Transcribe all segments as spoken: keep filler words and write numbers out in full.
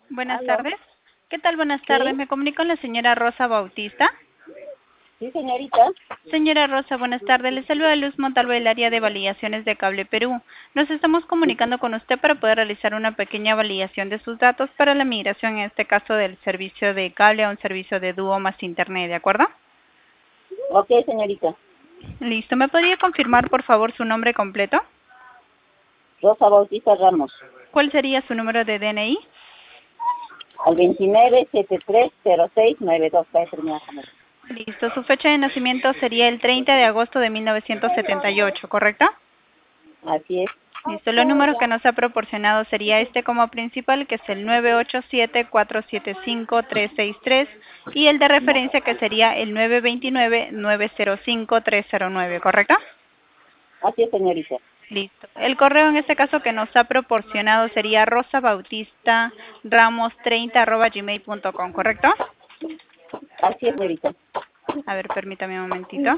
Buenas ¿Aló? tardes. ¿Qué tal? Buenas tardes. Sí, Me comunico con la señora Rosa Bautista. sí, señorita. Señora Rosa, buenas tardes. Le saluda Luz Montalvo del área de validaciones de Cable Perú. Nos estamos comunicando con usted para poder realizar una pequeña validación de sus datos para la migración, en este caso del servicio de cable a un servicio de dúo más internet, ¿de acuerdo? Ok, señorita. Listo. ¿Me podría confirmar, por favor, su nombre completo? Rosa Bautista Ramos. ¿Cuál sería su número de D N I? Al veintinueve setenta y tres cero seis noventa y dos. Para terminar con eso. Listo. Su fecha de nacimiento sería el treinta de agosto de mil novecientos setenta y ocho, ¿correcto? Así es. Listo, los números que nos ha proporcionado sería este como principal, que es el nueve ocho siete cuatro siete cinco tres seis tres, y el de referencia, que sería el nueve dos nueve nueve cero cinco tres cero nueve, ¿correcto? Así es, señorita. Listo. El correo en este caso que nos ha proporcionado sería rosabautista-ramos treinta arroba gmail punto com, ¿correcto? Así es, señorita. A ver, permítame un momentito.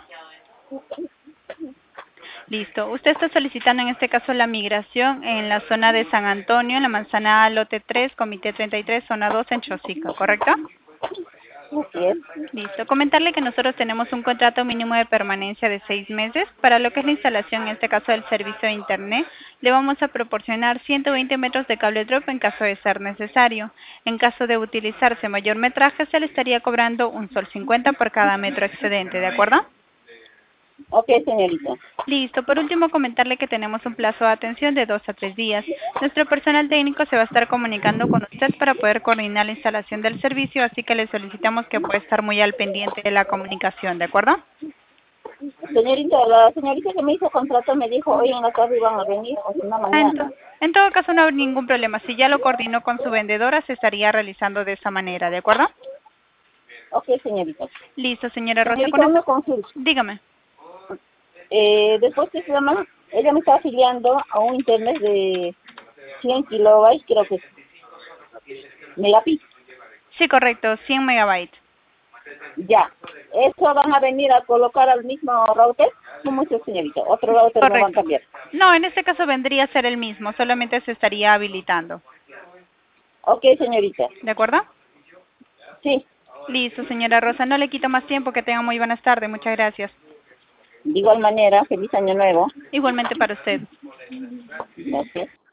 Listo. Usted está solicitando en este caso la migración en la zona de San Antonio, en la manzana A, lote tres, comité treinta y tres, zona dos, en Chosica, ¿correcto? Así es. Listo. Comentarle que nosotros tenemos un contrato mínimo de permanencia de seis meses. Para lo que es la instalación, en este caso del servicio de Internet, le vamos a proporcionar ciento veinte metros de cable drop en caso de ser necesario. En caso de utilizarse mayor metraje, se le estaría cobrando un sol cincuenta por cada metro excedente, ¿de acuerdo? Ok, señorita. Listo. Por último, comentarle que tenemos un plazo de atención de dos a tres días. Nuestro personal técnico se va a estar comunicando con usted para poder coordinar la instalación del servicio, así que le solicitamos que pueda estar muy al pendiente de la comunicación, ¿de acuerdo? Señorita, la señorita que me hizo contrato me dijo hoy en la tarde iban a venir o si no Ah, En, mañana. to- en todo caso, no hay ningún problema. Si ya lo coordinó con su vendedora, se estaría realizando de esa manera, ¿de acuerdo? Ok, señorita. Listo, señora Rosa. Con Señorita, esto, una consulta. dígame. Eh, después que se llama, ella me está afiliando a un internet de cien kilobytes, creo que es megabits. Sí, correcto, cien megabytes. Ya. ¿Eso van a venir a colocar al mismo router? ¿Cómo es, señorita? ¿Otro router no van a Correcto. cambiar? No, en este caso vendría a ser el mismo, solamente se estaría habilitando, Ok, señorita. ¿de acuerdo? Sí. Listo, señora Rosa. No le quito más tiempo. Que tenga muy buenas tardes. Muchas gracias. De igual manera, feliz año nuevo. Igualmente para usted. Gracias.